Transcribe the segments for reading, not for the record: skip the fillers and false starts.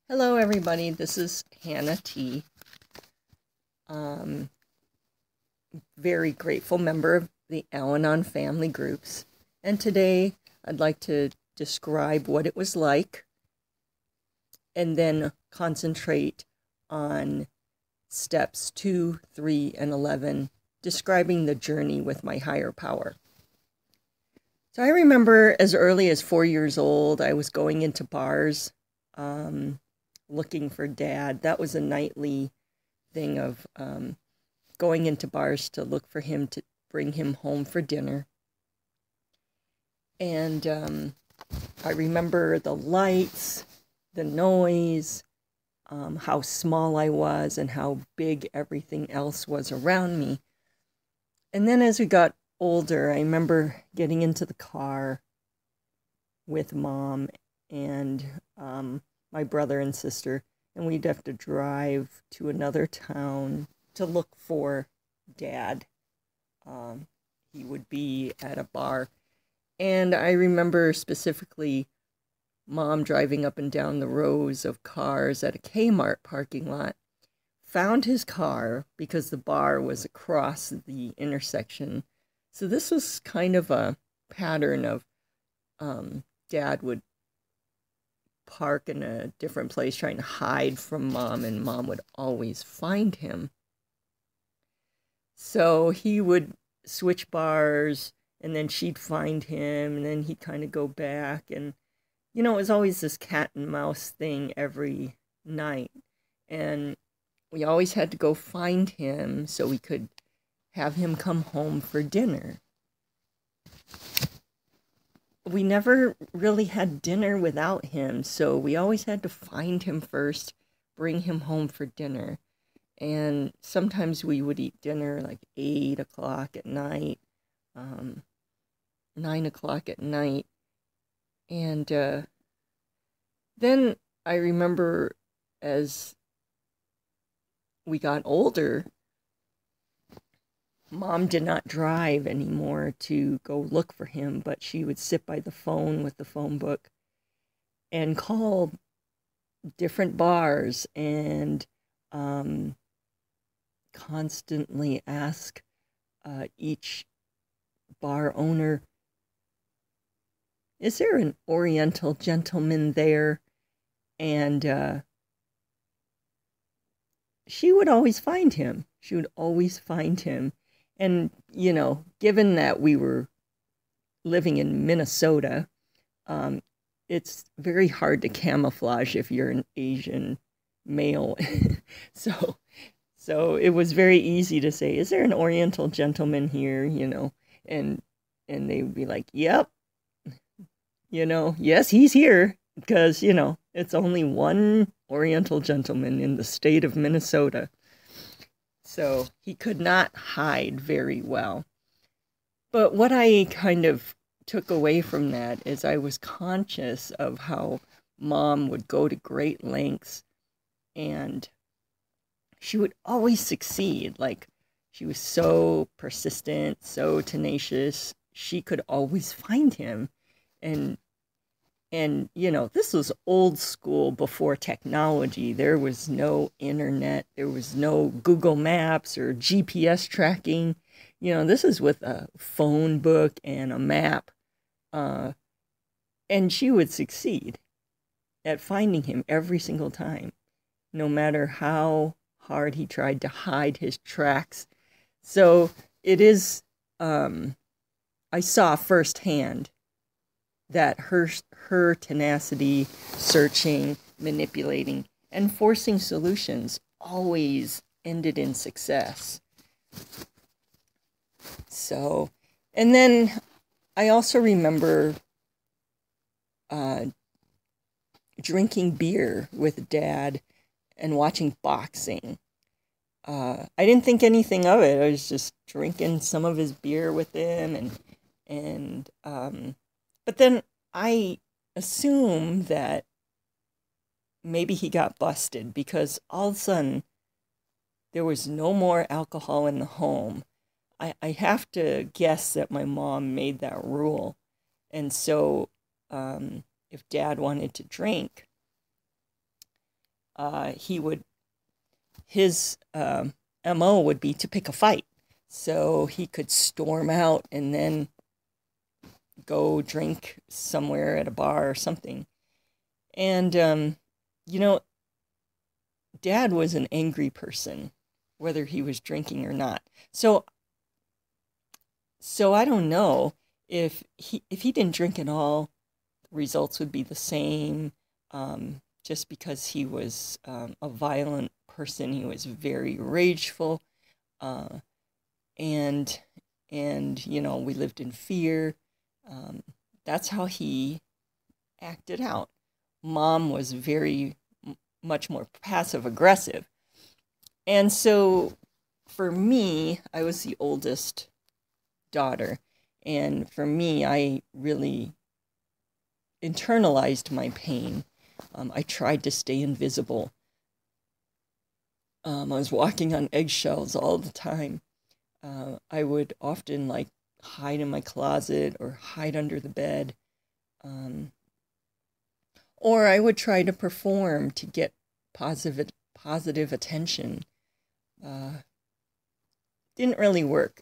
Hello, everybody. This is Hannah T. Um, Very grateful member of the Al Anon family groups. And today I'd like to describe what it was like and then concentrate on steps 2, 3, and 11, describing the journey with my higher power. So I remember as early as 4 years old, I was going into bars looking for Dad. That was a nightly thing of going into bars to look for him to bring him home for dinner. And I remember the lights, the noise, how small I was and how big everything else was around me. And then as we got older, I remember getting into the car with Mom and my brother and sister, and we'd have to drive to another town to look for Dad. He would be at a bar. And I remember specifically Mom driving up and down the rows of cars at a Kmart parking lot, found his car because the bar was across the intersection. So this was kind of a pattern of Dad would park in a different place trying to hide from Mom, and Mom would always find him. So he would switch bars, and then she'd find him, and then he'd kind of go back. And, it was always this cat and mouse thing every night. And we always had to go find him so we could have him come home for dinner. We never really had dinner without him, so we always had to find him first, bring him home for dinner. And sometimes we would eat dinner like 8 o'clock at night, 9 o'clock at night. And then I remember as we got older, Mom did not drive anymore to go look for him, but she would sit by the phone with the phone book and call different bars and constantly ask each bar owner, is there an Oriental gentleman there? And she would always find him. She would always find him. And, given that we were living in Minnesota, it's very hard to camouflage if you're an Asian male. So it was very easy to say, is there an Oriental gentleman here, and they would be like, yep, yes, he's here, because, it's only one Oriental gentleman in the state of Minnesota. So he could not hide very well. But what I kind of took away from that is I was conscious of how Mom would go to great lengths and she would always succeed. Like, she was so persistent, so tenacious. She could always find him. And this was old school before technology. There was no internet. There was no Google Maps or GPS tracking. This is with a phone book and a map. And she would succeed at finding him every single time, no matter how hard he tried to hide his tracks. So it is, I saw firsthand that her tenacity, searching, manipulating, and forcing solutions always ended in success. So, and then I also remember drinking beer with Dad and watching boxing. I didn't think anything of it. I was just drinking some of his beer with him, but then I assumed that maybe he got busted because all of a sudden there was no more alcohol in the home. I have to guess that my mom made that rule. And so if Dad wanted to drink, his MO would be to pick a fight. So he could storm out and then go drink somewhere at a bar or something. And, Dad was an angry person, whether he was drinking or not. So I don't know if he didn't drink at all, the results would be the same. Just because he was a violent person, he was very rageful, and we lived in fear. That's how he acted out. Mom was very much more passive aggressive. And so for me, I was the oldest daughter. And for me, I really internalized my pain. I tried to stay invisible. I was walking on eggshells all the time. I would often hide in my closet or hide under the bed. Or I would try to perform to get positive attention. Didn't really work.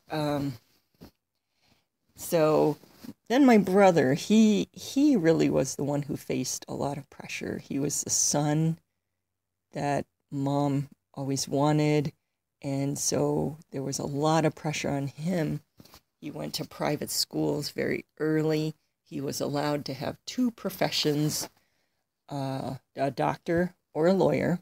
So then my brother, he really was the one who faced a lot of pressure. He was the son that Mom always wanted, and so there was a lot of pressure on him. He went to private schools very early. He was allowed to have 2 professions, a doctor or a lawyer.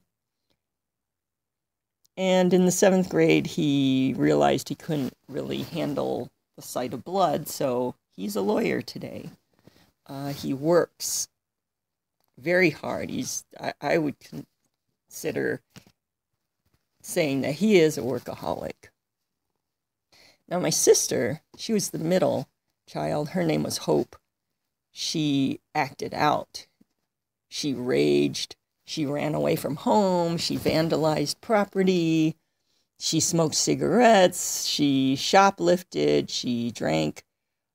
And in the 7th grade, he realized he couldn't really handle the sight of blood, so he's a lawyer today. He works very hard. I would consider saying that he is a workaholic. Now, my sister, she was the middle child. Her name was Hope. She acted out. She raged. She ran away from home. She vandalized property. She smoked cigarettes. She shoplifted. She drank.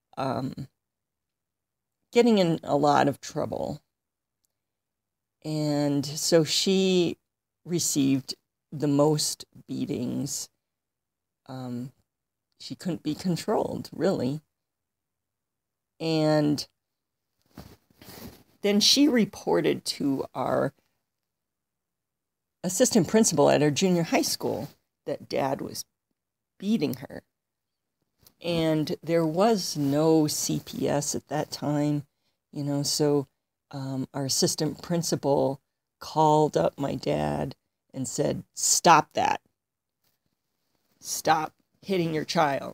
Getting in a lot of trouble. And so she received the most beatings. She couldn't be controlled, really. And then she reported to our assistant principal at our junior high school that Dad was beating her. And there was no CPS at that time, so our assistant principal called up my dad and said, "Stop that. Stop hitting your child."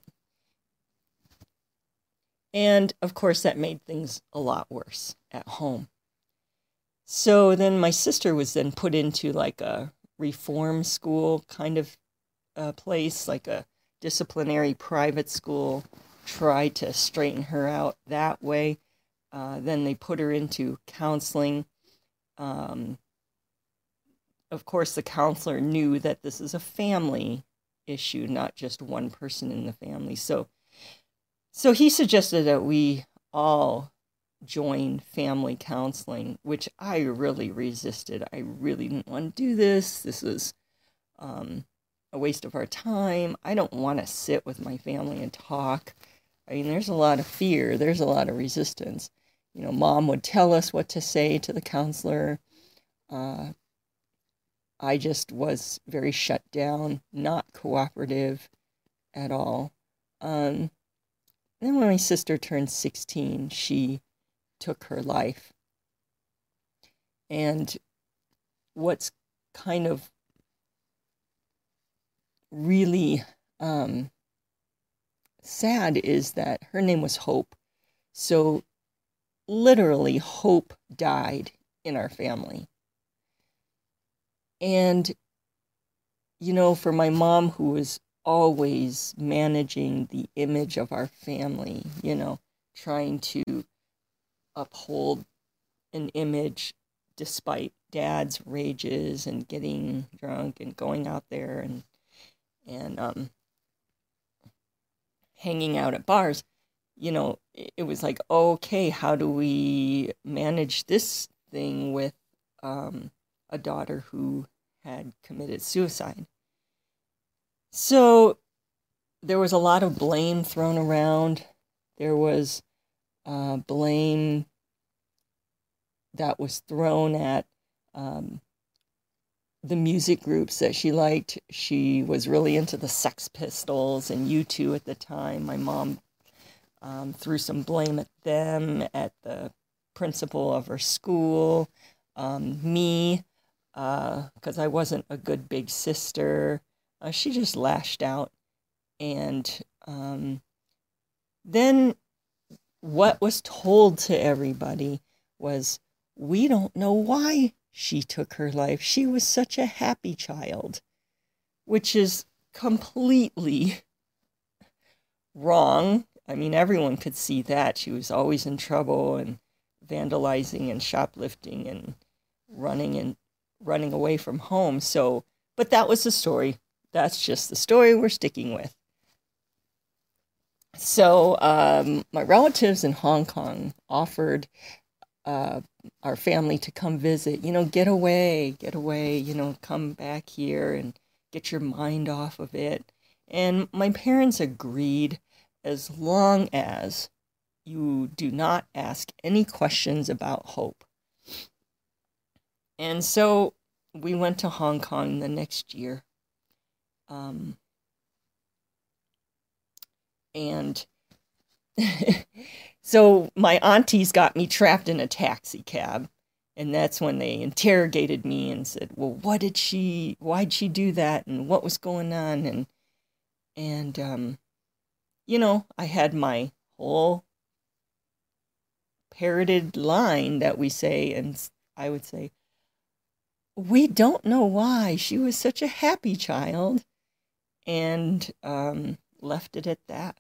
And of course that made things a lot worse at home. So then my sister was then put into a reform school kind of place, like a disciplinary private school, try to straighten her out that way. Then they put her into counseling. Of course, the counselor knew that this is a family issue, not just one person in the family. So he suggested that we all join family counseling, which I really resisted. I really didn't want to do this. This was a waste of our time. I don't want to sit with my family and talk. I mean, there's a lot of fear. There's a lot of resistance. Mom would tell us what to say to the counselor. I just was very shut down, not cooperative at all. Then when my sister turned 16, she took her life. And what's kind of really sad is that her name was Hope. So literally, Hope died in our family. And, for my mom, who was always managing the image of our family, trying to uphold an image despite Dad's rages and getting drunk and going out there and hanging out at bars, it was like, okay, how do we manage this thing with a a daughter who had committed suicide. So there was a lot of blame thrown around. There was blame that was thrown at the music groups that she liked. She was really into the Sex Pistols and U2 at the time. My mom threw some blame at them, at the principal of her school, me, because I wasn't a good big sister. She just lashed out. And then what was told to everybody was, we don't know why she took her life. She was such a happy child, which is completely wrong. I mean, everyone could see that. She was always in trouble and vandalizing and shoplifting and running away from home. So, but that was the story. That's just the story we're sticking with. So my relatives in Hong Kong offered our family to come visit, get away, come back here and get your mind off of it. And my parents agreed, as long as you do not ask any questions about hope. And so we went to Hong Kong the next year. And so my aunties got me trapped in a taxi cab. And that's when they interrogated me and said, well, why'd she do that? And what was going on? And I had my whole parroted line that we say, and I would say, we don't know why. She was such a happy child. And left it at that.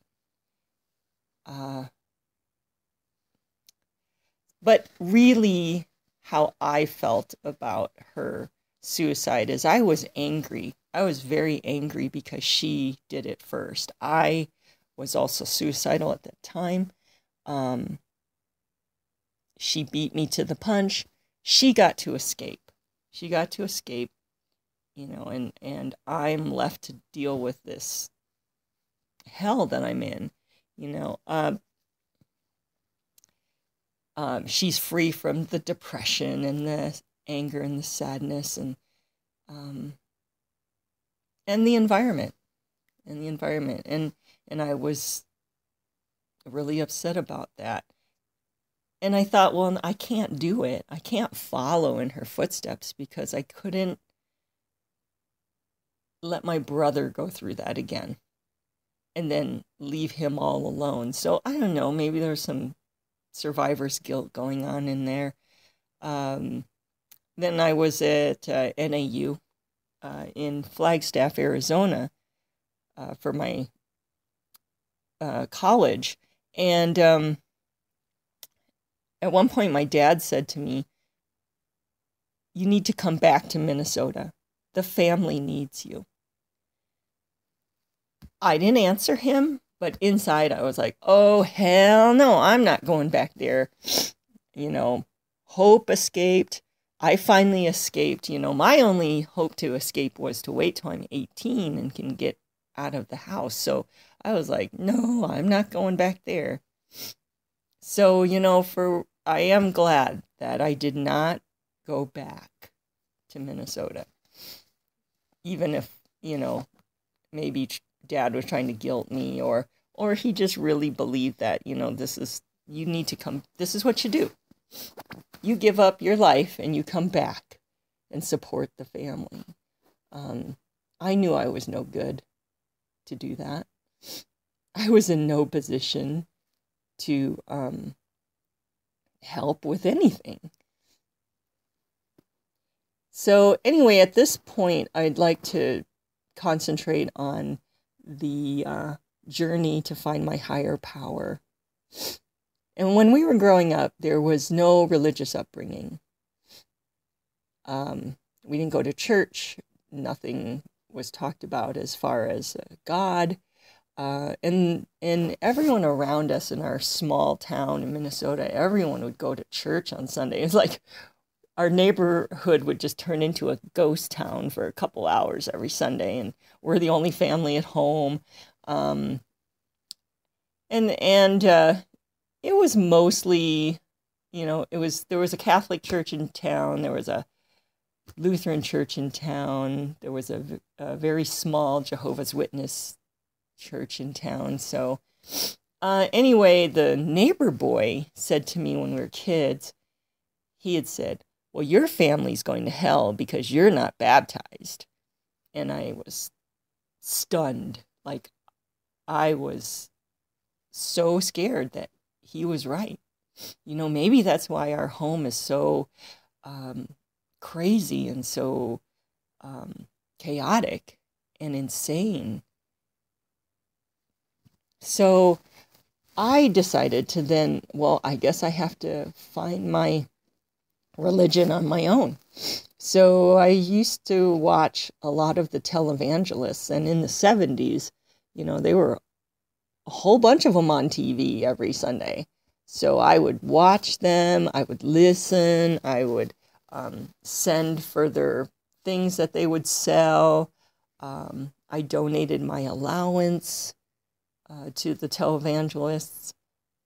But really, how I felt about her suicide is I was angry. I was very angry because she did it first. I was also suicidal at that time. She beat me to the punch. She got to escape. And I'm left to deal with this hell that I'm in. She's free from the depression and the anger and the sadness and the environment. And I was really upset about that. And I thought, well, I can't do it. I can't follow in her footsteps because I couldn't let my brother go through that again and then leave him all alone. So I don't know, maybe there's some survivor's guilt going on in there. Then I was at NAU in Flagstaff, Arizona for my college. And at one point my dad said to me, you need to come back to Minnesota. The family needs you. I didn't answer him, but inside I was like, oh, hell no, I'm not going back there. Hope escaped. I finally escaped. My only hope to escape was to wait till I'm 18 and can get out of the house. So I was like, no, I'm not going back there. So, I am glad that I did not go back to Minnesota. Even if, maybe Dad was trying to guilt me or he just really believed that, you need to come, this is what you do. You give up your life and you come back and support the family. I knew I was no good to do that. I was in no position to help with anything. So anyway, at this point, I'd like to concentrate on the journey to find my higher power. And when we were growing up, there was no religious upbringing. We didn't go to church. Nothing was talked about as far as God. And everyone around us in our small town in Minnesota, everyone would go to church on Sunday. It's like, our neighborhood would just turn into a ghost town for a couple hours every Sunday, and we're the only family at home. Um, and it was mostly, there was a Catholic church in town, there was a Lutheran church in town, there was a very small Jehovah's Witness church in town. So anyway, the neighbor boy said to me when we were kids, he had said, well, your family's going to hell because you're not baptized. And I was stunned. Like, I was so scared that he was right. Maybe that's why our home is so crazy and so chaotic and insane. So I decided to then, well, I guess I have to find my religion on my own. So I used to watch a lot of the televangelists, and in the 70s, they were a whole bunch of them on TV every Sunday. So I would watch them, I would listen, I would send for their things that they would sell. I donated my allowance to the televangelists.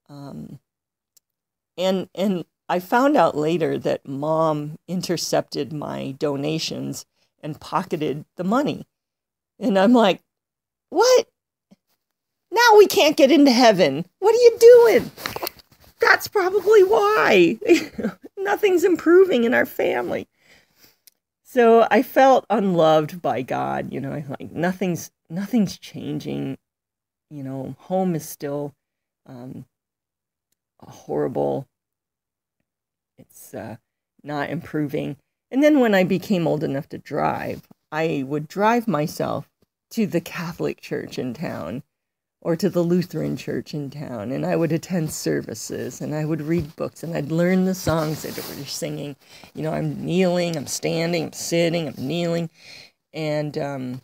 And I found out later that Mom intercepted my donations and pocketed the money. And I'm like, what? Now we can't get into heaven. What are you doing? That's probably why. Nothing's improving in our family. So I felt unloved by God. Like nothing's changing. Home is still horrible. It's not improving. And then when I became old enough to drive, I would drive myself to the Catholic church in town or to the Lutheran church in town, and I would attend services, and I would read books, and I'd learn the songs that they were singing. I'm kneeling, I'm standing, I'm sitting, I'm kneeling, and, and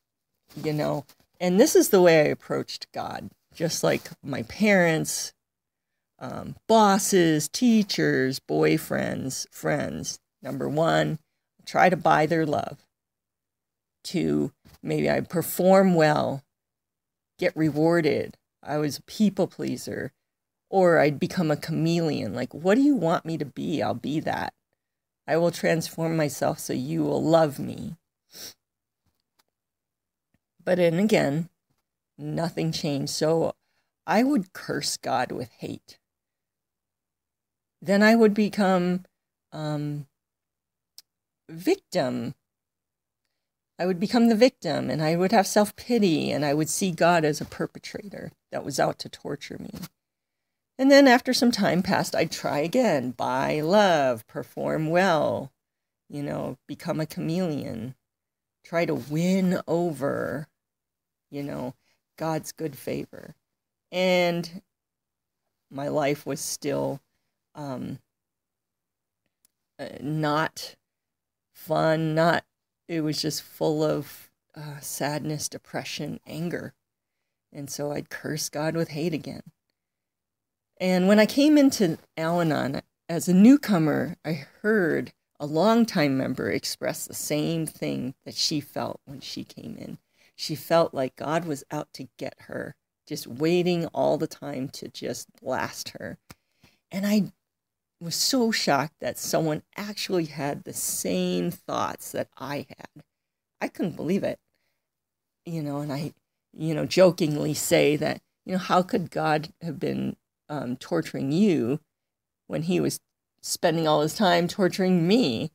this is the way I approached God, just like my parents, bosses, teachers, boyfriends, friends. Number one, try to buy their love. Two, maybe I perform well, get rewarded. I was a people pleaser. Or I'd become a chameleon. Like, what do you want me to be? I'll be that. I will transform myself so you will love me. But then again, nothing changed. So I would curse God with hate. Then I would become victim. I would become the victim, and I would have self-pity, and I would see God as a perpetrator that was out to torture me. And then after some time passed, I'd try again, buy love, perform well, become a chameleon, try to win over, God's good favor. And my life was still not fun, it was just full of sadness, depression, anger. And so I'd curse God with hate again. And when I came into Al-Anon as a newcomer, I heard a longtime member express the same thing that she felt when she came in. She felt like God was out to get her, just waiting all the time to just blast her. And I was so shocked that someone actually had the same thoughts that I had. I couldn't believe it. And I, jokingly say that, how could God have been torturing you when he was spending all his time torturing me?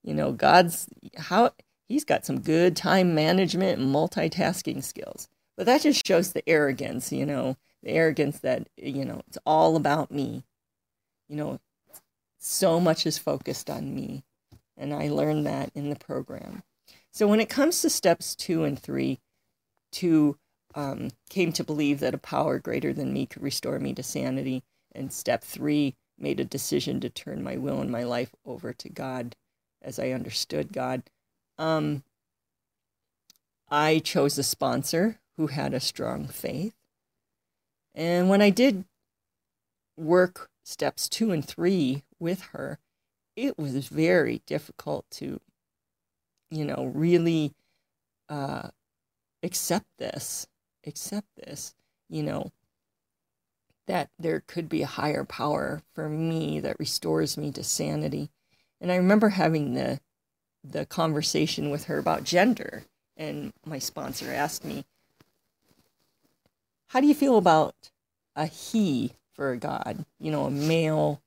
He's got some good time management and multitasking skills. But that just shows the arrogance, the arrogance that, it's all about me. So much is focused on me. And I learned that in the program. So when it comes to steps 2 and 3, 2 came to believe that a power greater than me could restore me to sanity. And step 3 made a decision to turn my will and my life over to God as I understood God. I chose a sponsor who had a strong faith. And when I did work steps 2 and 3 with her, it was very difficult to, really accept this, you know, that there could be a higher power for me that restores me to sanity. And I remember having the conversation with her about gender, and my sponsor asked me, how do you feel about a he for a god, a male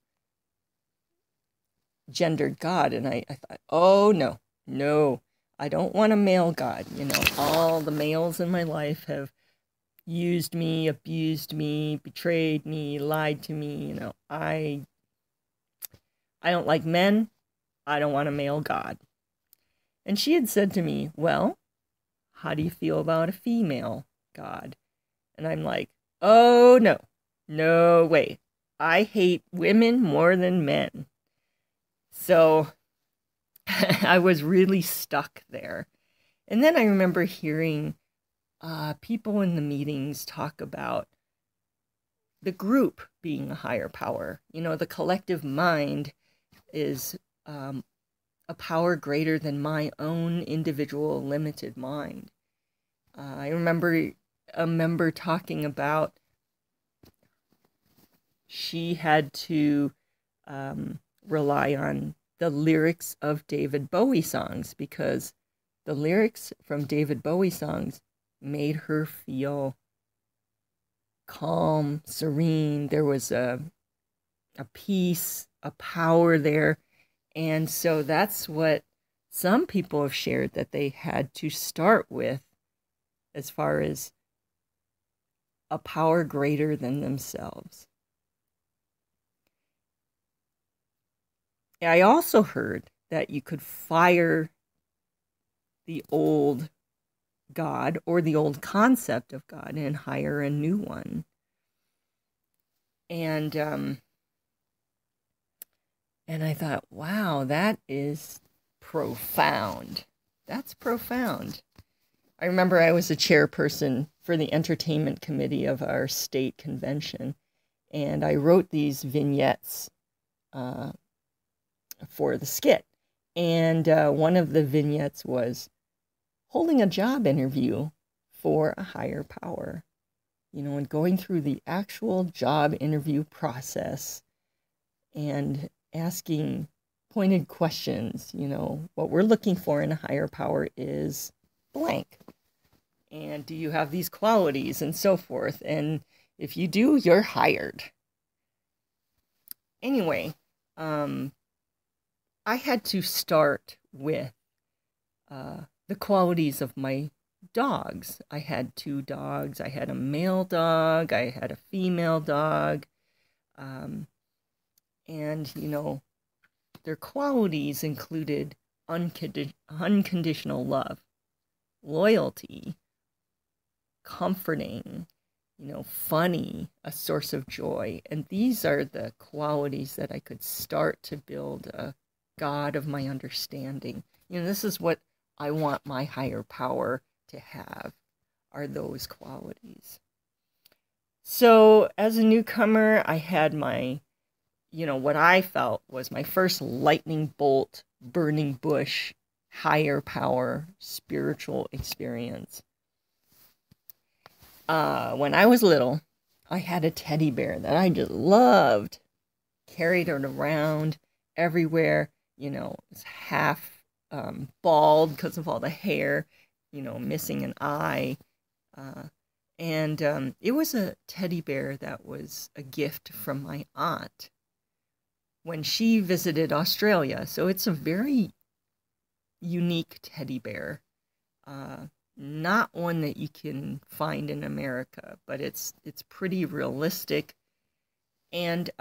gendered god? And I thought, oh, no, I don't want a male god. All the males in my life have used me, abused me, betrayed me, lied to me. I don't like men. I don't want a male god. And she had said to me, well, how do you feel about a female god? And I'm like, oh, no way. I hate women more than men. So I was really stuck there. And then I remember hearing people in the meetings talk about the group being a higher power. The collective mind is a power greater than my own individual limited mind. I remember a member talking about she had to rely on the lyrics of David Bowie songs, because the lyrics from David Bowie songs made her feel calm, serene. There was a peace, a power there. And so that's what some people have shared that they had to start with, as far as a power greater than themselves. I also heard that you could fire the old God or the old concept of God and hire a new one. And I thought, wow, that is profound. That's profound. I remember I was a chairperson for the entertainment committee of our state convention, and I wrote these vignettes for the skit. And one of the vignettes was holding a job interview for a higher power, and going through the actual job interview process and asking pointed questions. What we're looking for in a higher power is blank. And do you have these qualities and so forth? And if you do, you're hired. Anyway, I had to start with the qualities of my dogs. I had 2 dogs. I had a male dog. I had a female dog. And, their qualities included unconditional love, loyalty, comforting, funny, a source of joy. And these are the qualities that I could start to build a God of my understanding. This is what I want my higher power to have, are those qualities. So as a newcomer, I had my, what I felt was my first lightning bolt, burning bush, higher power, spiritual experience. When I was little, I had a teddy bear that I just loved. Carried it around everywhere. It's half bald because of all the hair, missing an eye. And it was a teddy bear that was a gift from my aunt when she visited Australia. So it's a very unique teddy bear. Not one that you can find in America, but it's pretty realistic. And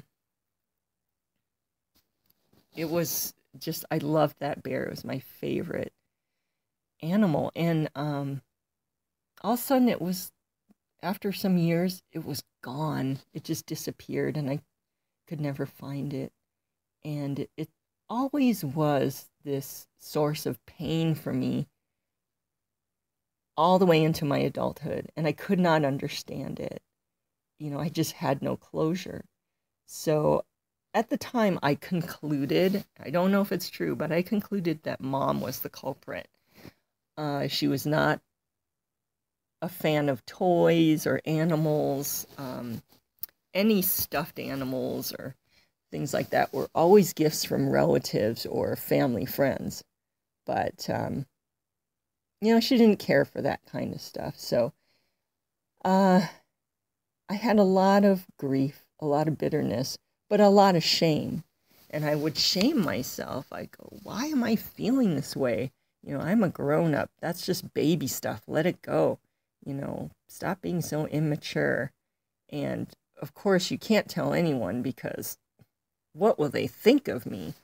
it was just, I loved that bear. It was my favorite animal. And all of a sudden it was, after some years, it was gone. It just disappeared, and I could never find it. And it always was this source of pain for me all the way into my adulthood, and I could not understand it. I just had no closure. So at the time, I concluded, I don't know if it's true, but I concluded that Mom was the culprit. She was not a fan of toys or animals. Any stuffed animals or things like that were always gifts from relatives or family friends. But, she didn't care for that kind of stuff. So I had a lot of grief, a lot of bitterness, but a lot of shame. And I would shame myself. I go, why am I feeling this way? I'm a grown-up. That's just baby stuff. Let it go. Stop being so immature. And, of course, you can't tell anyone because what will they think of me?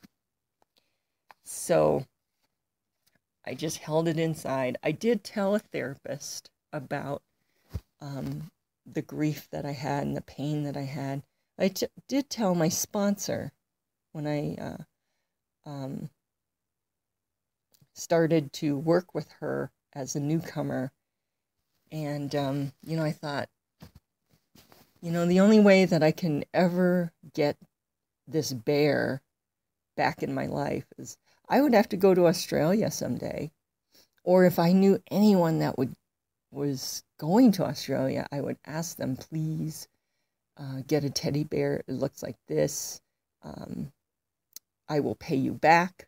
So I just held it inside. I did tell a therapist about the grief that I had and the pain that I had. I did tell my sponsor when I started to work with her as a newcomer. And, I thought, the only way that I can ever get this bear back in my life is I would have to go to Australia someday. Or if I knew anyone that was going to Australia, I would ask them, please get a teddy bear. It looks like this. I will pay you back.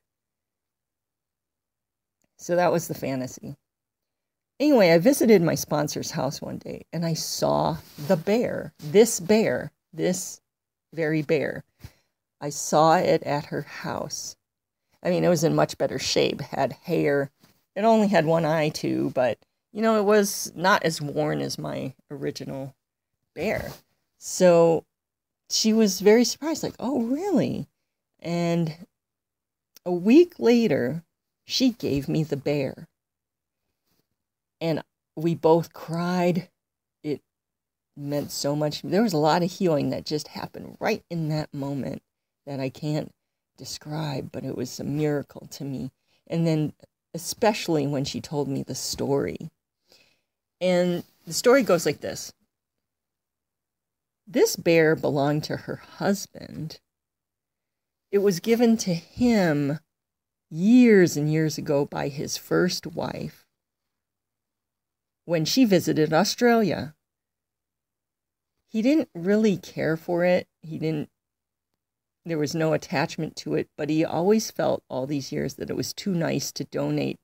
So that was the fantasy. Anyway, I visited my sponsor's house one day, and I saw the bear, this very bear. I saw it at her house. I mean, it was in much better shape, had hair. It only had one eye, too, but, it was not as worn as my original bear. So she was very surprised, like, oh, really? And a week later, she gave me the bear. And we both cried. It meant so much. There was a lot of healing that just happened right in that moment that I can't describe, but it was a miracle to me. And then especially when she told me the story. And the story goes like this. This bear belonged to her husband. It was given to him years and years ago by his first wife when she visited Australia. He didn't really care for it. There was no attachment to it, but he always felt all these years that it was too nice to donate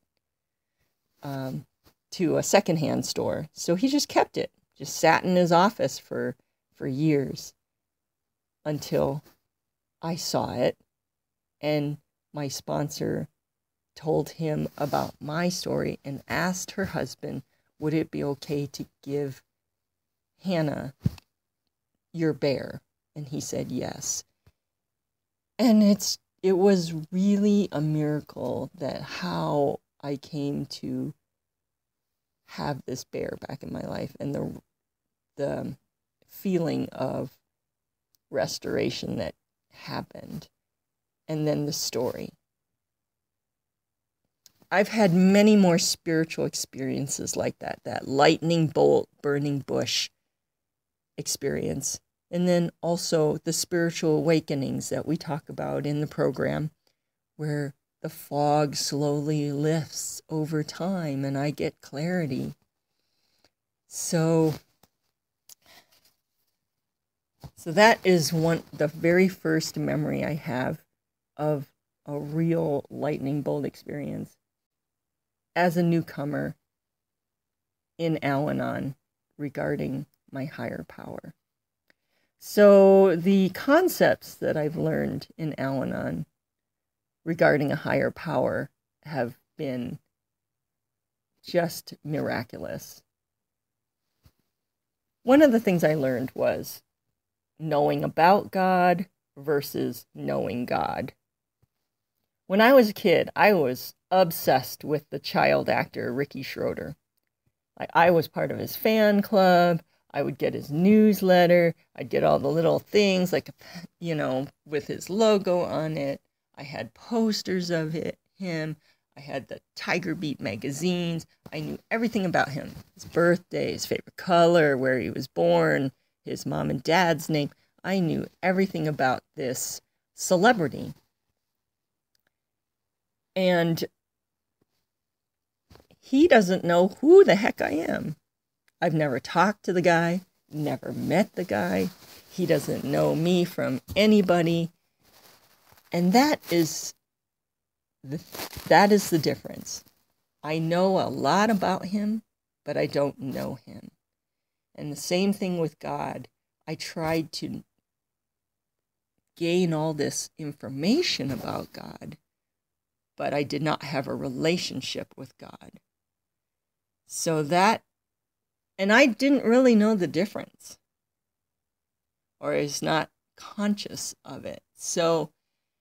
to a secondhand store. So he just kept it, just sat in his office for years until I saw it and my sponsor told him about my story and asked her husband, would it be okay to give Hannah your bear? And he said yes. And it was really a miracle that how I came to have this bear back in my life and the feeling of restoration that happened. And then the story. I've had many more spiritual experiences like that lightning bolt, burning bush experience. And then also the spiritual awakenings that we talk about in the program, where the fog slowly lifts over time and I get clarity. So that is the very first memory I have of a real lightning bolt experience as a newcomer in Al-Anon regarding my higher power. So the concepts that I've learned in Al-Anon regarding a higher power have been just miraculous. One of the things I learned was knowing about God versus knowing God. When I was a kid, I was obsessed with the child actor Ricky Schroder. I was part of his fan club. I would get his newsletter. I'd get all the little things, like, with his logo on it. I had posters of him. I had the Tiger Beat magazines. I knew everything about him. His birthday, his favorite color, where he was born, his mom and dad's name. I knew everything about this celebrity. And he doesn't know who the heck I am. I've never talked to the guy, never met the guy. He doesn't know me from anybody. And that is the difference. I know a lot about him, but I don't know him. And the same thing with God. I tried to gain all this information about God, but I did not have a relationship with God. So that, and I didn't really know the difference, or is not conscious of it. So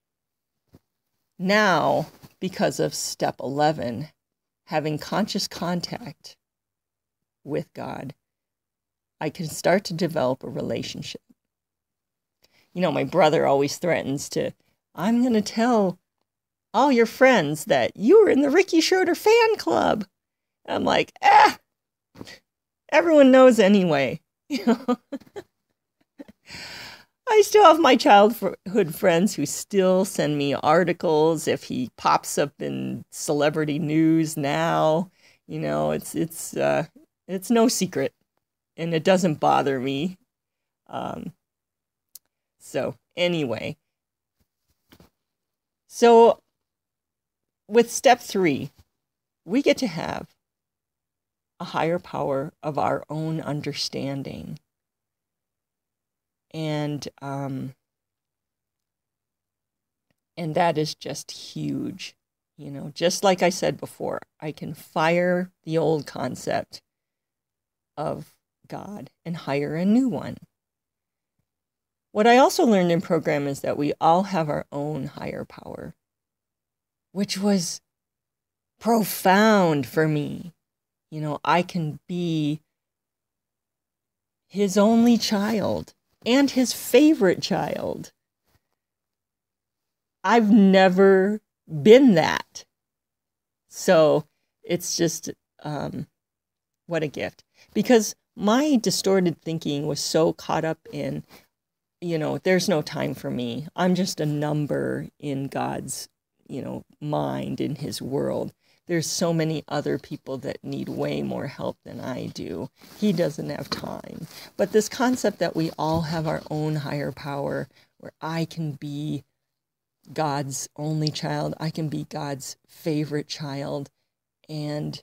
now, because of step 11, having conscious contact with God, I can start to develop a relationship. You know, my brother always threatens I'm going to tell all your friends that you were in the Ricky Schroder fan club. I'm like, everyone knows anyway. You know? I still have my childhood friends who still send me articles if he pops up in celebrity news now. You know, it's no secret, and it doesn't bother me. So anyway, so with step 3, we get to have a higher power of our own understanding. And that is just huge. You know, just like I said before, I can fire the old concept of God and hire a new one. What I also learned in program is that we all have our own higher power, which was profound for me. You know, I can be his only child and his favorite child. I've never been that. So it's just, what a gift. Because my distorted thinking was so caught up in, you know, there's no time for me. I'm just a number in God's, you know, mind, in his world. There's so many other people that need way more help than I do. He doesn't have time. But this concept that we all have our own higher power, where I can be God's only child, I can be God's favorite child, and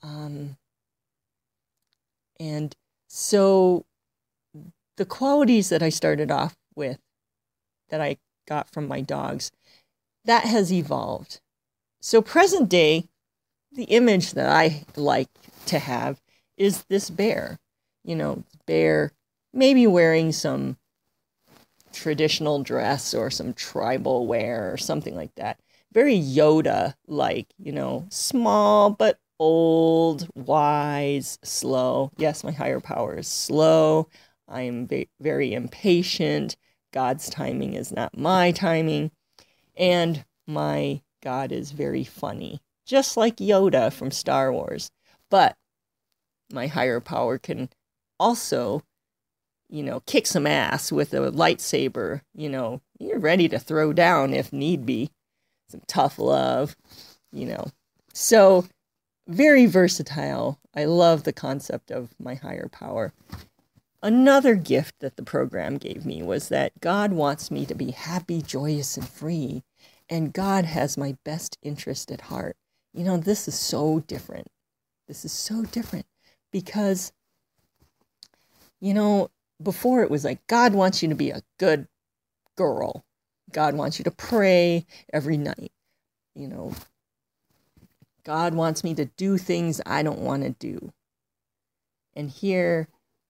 so the qualities that I started off with, that I got from my dogs, that has evolved. So present day, the image that I like to have is this bear. You know, bear maybe wearing some traditional dress or some tribal wear or something like that. Very Yoda-like, you know, small but old, wise, slow. Yes, my higher power is slow. I am very impatient. God's timing is not my timing. And my God is very funny, just like Yoda from Star Wars. But my higher power can also, you know, kick some ass with a lightsaber. You know, you're ready to throw down if need be. Some tough love, you know. So very versatile. I love the concept of my higher power. Another gift that the program gave me was that God wants me to be happy, joyous, and free. And God has my best interest at heart. You know, this is so different. This is so different because, you know, before it was like, God wants you to be a good girl. God wants you to pray every night. You know, God wants me to do things I don't want to do. And here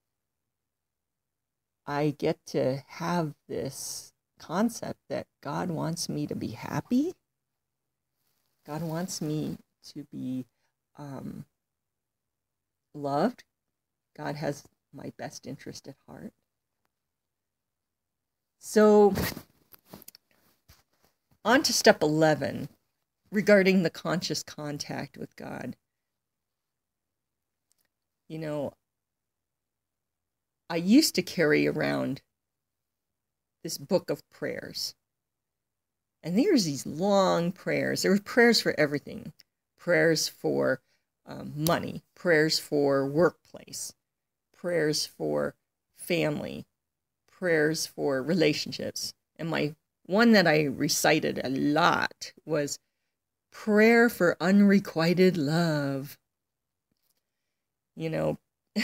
I get to have this concept that God wants me to be happy. God wants me to be loved. God has my best interest at heart. So, on to step 11, regarding the conscious contact with God. You know, I used to carry around this book of prayers. And there's these long prayers. There were prayers for everything. Prayers for money, prayers for workplace, prayers for family, prayers for relationships. And my one that I recited a lot was prayer for unrequited love. You know,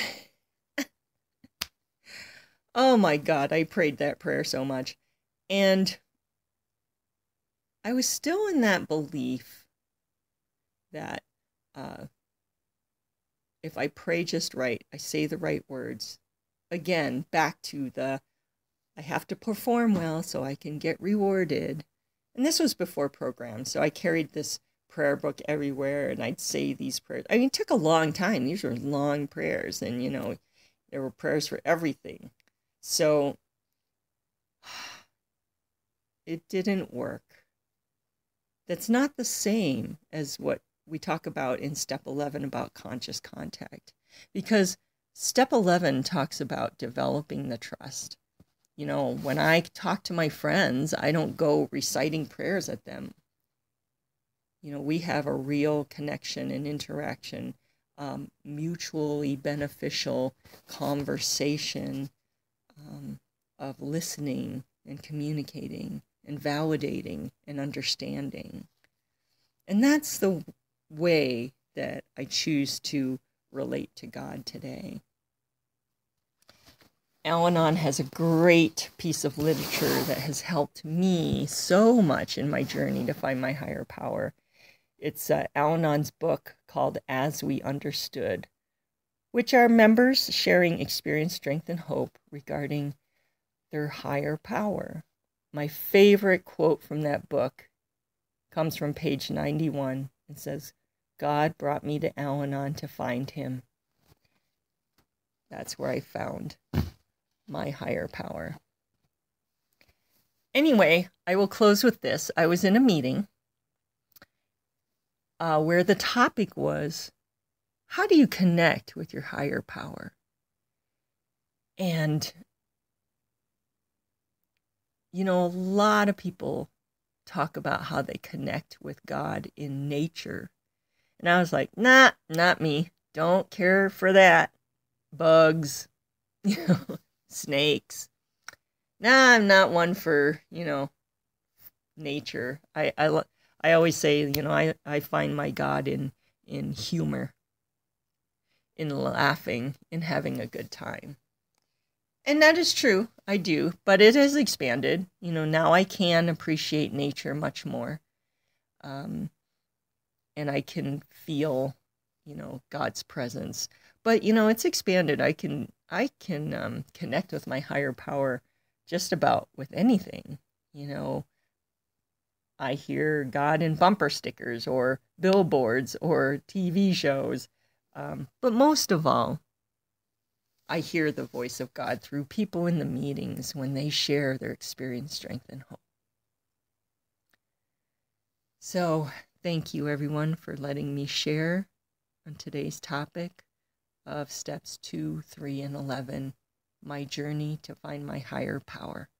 oh my God, I prayed that prayer so much. And I was still in that belief that if I pray just right, I say the right words. Again, back to I have to perform well so I can get rewarded. And this was before programs, so I carried this prayer book everywhere, and I'd say these prayers. I mean, it took a long time. These were long prayers, and, there were prayers for everything. So it didn't work. That's not the same as what we talk about in step 11 about conscious contact, because step 11 talks about developing the trust. When I talk to my friends, I don't go reciting prayers at them. We have a real connection and interaction, mutually beneficial conversation of listening and communicating and validating and understanding. And that's the way that I choose to relate to God today. Al-Anon has a great piece of literature that has helped me so much in my journey to find my higher power. It's Al-Anon's book called As We Understood, which are members sharing experience, strength, and hope regarding their higher power. My favorite quote from that book comes from page 91. It says, "God brought me to Al-Anon to find him." That's where I found my higher power. Anyway, I will close with this. I was in a meeting where the topic was, how do you connect with your higher power? And, a lot of people talk about how they connect with God in nature. And I was like, nah, not me. Don't care for that. Bugs, snakes. Nah, I'm not one for, nature. I always say, I find my God in humor, in laughing, in having a good time. And that is true, I do, but it has expanded. Now I can appreciate nature much more. And I can feel, God's presence. But, it's expanded. I can connect with my higher power just about with anything. I hear God in bumper stickers or billboards or TV shows. But most of all, I hear the voice of God through people in the meetings when they share their experience, strength, and hope. So thank you, everyone, for letting me share on today's topic of steps 2, 3, and 11, my journey to find my higher power.